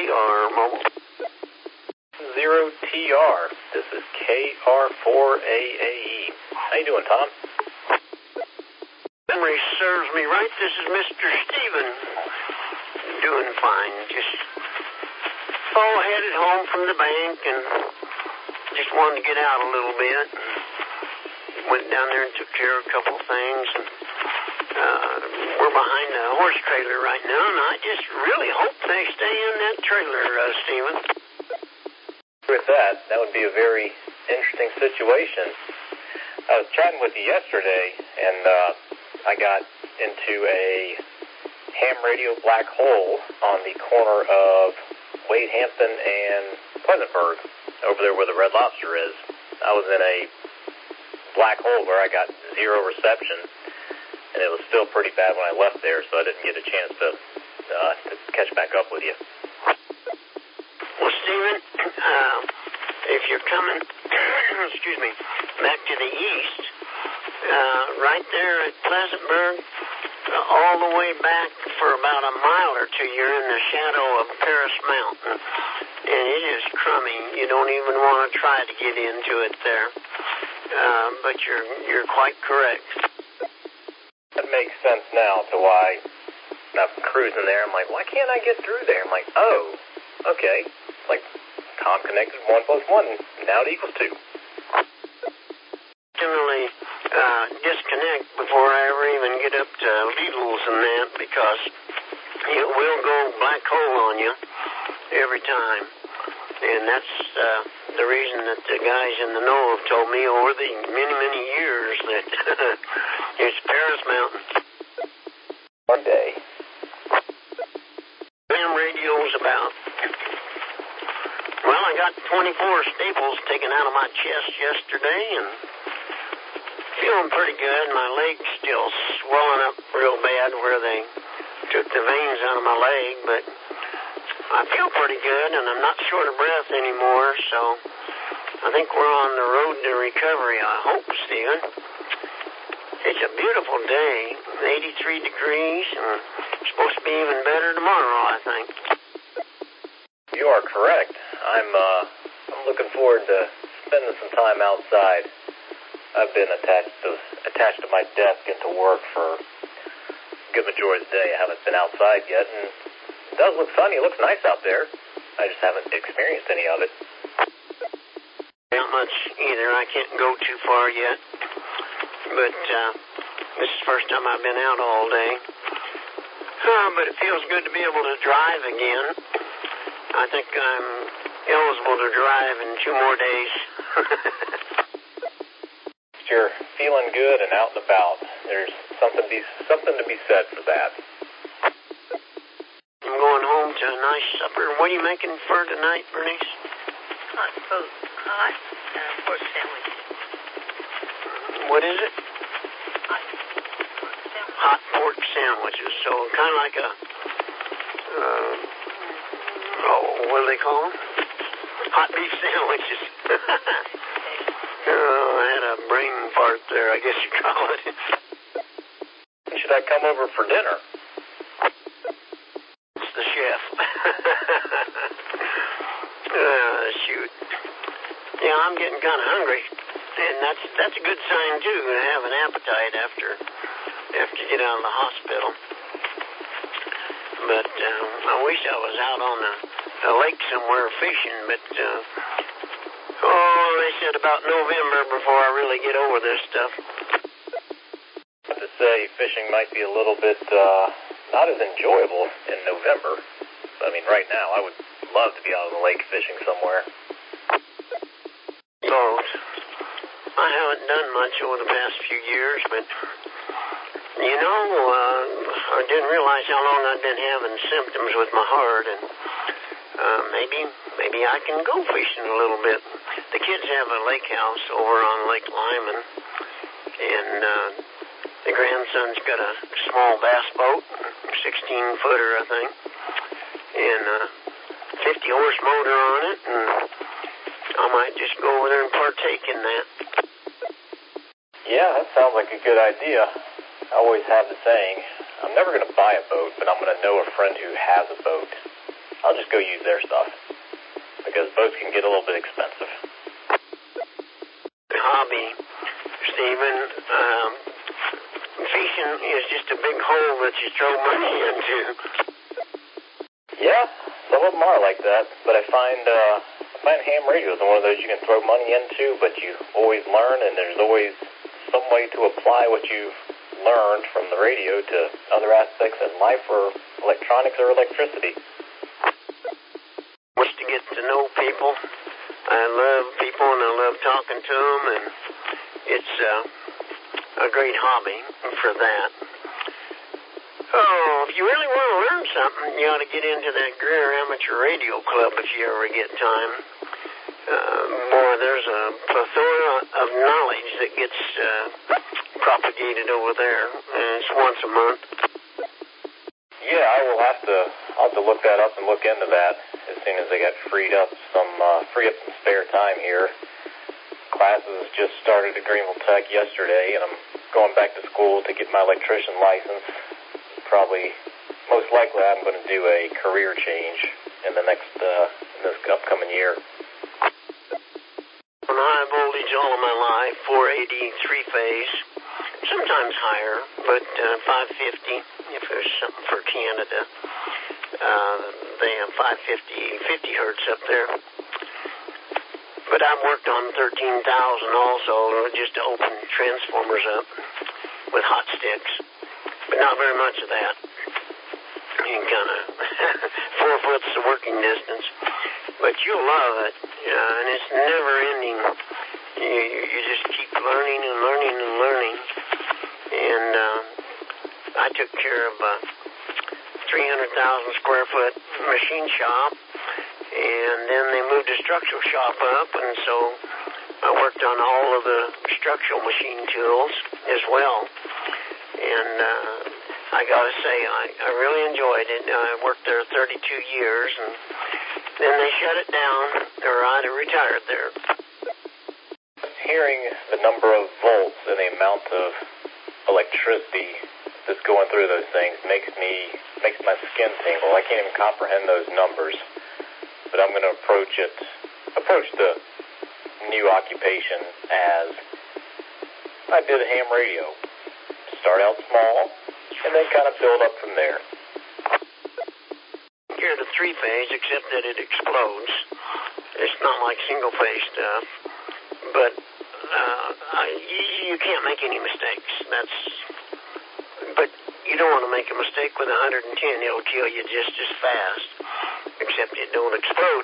TR Mobile. 0TR. This is KR4AAE. How you doing, Tom? Memory serves me right. This is Mr. Steven. Doing fine. Just headed home from the bank and just wanted to get out a little bit. Went down there and took care of a couple of things. And, we're behind a horse trailer right now, and I just really hope they stay in that trailer, Steven. With that would be a very interesting situation. I was chatting with you yesterday, and I got into a ham radio black hole on the corner of Wade Hampton and Pleasantburg, over there where the Red Lobster is. I was in a black hole where I got zero reception, and it was still pretty bad when I left there, so I didn't get a chance to catch back up with you. Well, Steven, if you're coming, excuse me, back to the east, right there at Pleasantburg, all the way back for about a mile or two, you're in the shadow of Paris Mountain, and it is crummy. You don't even want to try to get into it there, but you're quite correct. That makes sense now to why I'm cruising there. I'm like, why can't I get through there? I'm like, oh, okay. Like, com connected 1 + 1, now it equals 2. Generally disconnect before I ever even get up to Lidl's and that, because it will go black hole on you every time. And that's the reason that the guys in the know have told me over the many, many years that it's Paris Mountain. One day. Ham radio's about. Well, I got 24 staples taken out of my chest yesterday, and feeling pretty good. My leg's still swelling up real bad where they took the veins out of my leg, but I feel pretty good, and I'm not short of breath anymore, so I think we're on the road to recovery, I hope, Steven. It's a beautiful day, 83 degrees, and it's supposed to be even better tomorrow, I think. You are correct. I'm looking forward to spending some time outside. I've been attached to my desk into work for a good majority of the day. I haven't been outside yet, and it does look sunny. It looks nice out there. I just haven't experienced any of it. Not much either. I can't go too far yet. But this is the first time I've been out all day. But it feels good to be able to drive again. I think I'm eligible to drive in 2 more days. You're feeling good and out and about. There's something to be said for that. I'm going home to a nice supper. What are you making for tonight, Bernice? Hot pork sandwich. What is it? Hot pork sandwich. Hot pork sandwiches. So kind of like a, what do they call them? Hot beef sandwiches. I had a brain fart there, I guess you call it. Should I come over for dinner? It's the chef. Shoot. Yeah, I'm getting kind of hungry. And that's a good sign, too, to have an appetite after you get out of the hospital. But I wish I was out on a lake somewhere fishing, but they said about November before I really get over this stuff. To say fishing might be a little bit not as enjoyable in November. I mean, right now I would love to be out on the lake fishing somewhere. Oh, I haven't done much over the past few years, but I didn't realize how long I'd been having symptoms with my heart, and maybe I can go fishing a little bit. The kids have a lake house over on Lake Lyman, and the grandson's got a small bass boat, 16-footer, I think, and a 50-horse motor on it, and I might just go over there and partake in that. Yeah, that sounds like a good idea. I always have the saying, I'm never going to buy a boat, but I'm going to know a friend who has a boat. I'll just just go use their stuff, because boats can get a little bit expensive. Hobby, Stephen. Fishing is just a big hole that you throw money into. Yeah, some of them are like that, but I find ham radio is one of those you can throw money into, but you always learn, and there's always some way to apply what you've learned from the radio to other aspects in life, or electronics or electricity. Just to get to know people. I love people and I love talking to them, and it's a great hobby for that. Oh, if you really want to learn something, you ought to get into that Greer Amateur Radio Club if you ever get time. Boy, there's a plethora of knowledge that gets propagated over there, and it's once a month. Yeah, I'll have to look that up and look into that as soon as I get free up some spare time here. Classes just started at Greenville Tech yesterday, and I'm going back to school to get my electrician license. Most likely, I'm going to do a career change in this upcoming year. On high voltage all of my life, 480 3-phase, sometimes higher, but 550 if there's something for Canada. They have 550, 50 hertz up there. But I've worked on 13,000 also, just to open transformers up with hot sticks, but not very much of that. You can kind of 4 foot's the working distance, but you'll love it, and it's never ending. You just keep learning and learning and learning. And I took care of a 300,000 square foot machine shop, and then they moved the structural shop up, and so I worked on all of the structural machine tools as well. And I got to say, I really enjoyed it. I worked there 32 years, and then they shut it down, or I'd have retired there. Hearing the number of volts and the amount of electricity that's going through those things makes my skin tingle. I can't even comprehend those numbers. But I'm going to approach the new occupation as I did a ham radio. Start out small, and then kind of build up from there. Here the 3-phase, except that it explodes. It's not like single-phase stuff, but you can't make any mistakes. But you don't want to make a mistake with 110. It'll kill you just as fast, except it don't explode.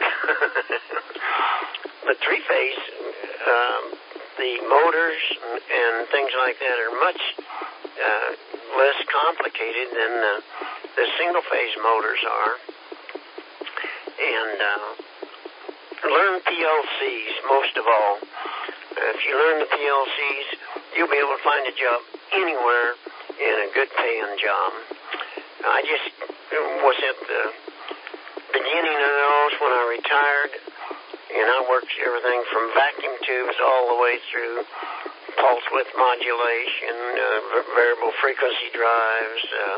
But 3-phase, the motors and things like that are much less complicated than the single-phase motors are. And learn PLCs, most of all. If you learn the PLCs, you'll be able to find a job anywhere in a good-paying job. I just was at the beginning of those when I retired, and I worked everything from vacuum tubes all the way through pulse width modulation, variable frequency drives,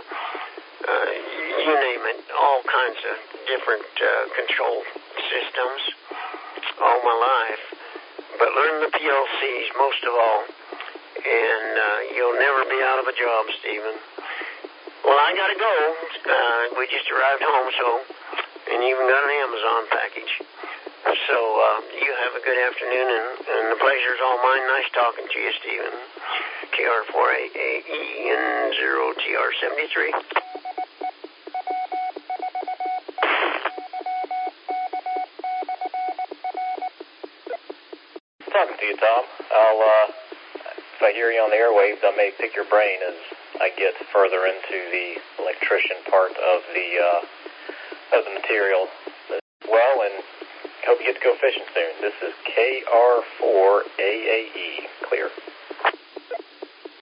you name it, all kinds of different control systems all my life. But learn the PLCs most of all, and you'll never be out of a job, Stephen. Well, I got to go. We just arrived home, and even got an Amazon package. So you have a good afternoon, and the pleasure's all mine. Nice talking to you, Stephen. KR4AAEN0TR73. Talking to you, Tom. If I hear you on the airwaves, I may pick your brain as I get further into the electrician part of the material as well, and hope you get to go fishing soon. This is KR4AAE. Clear.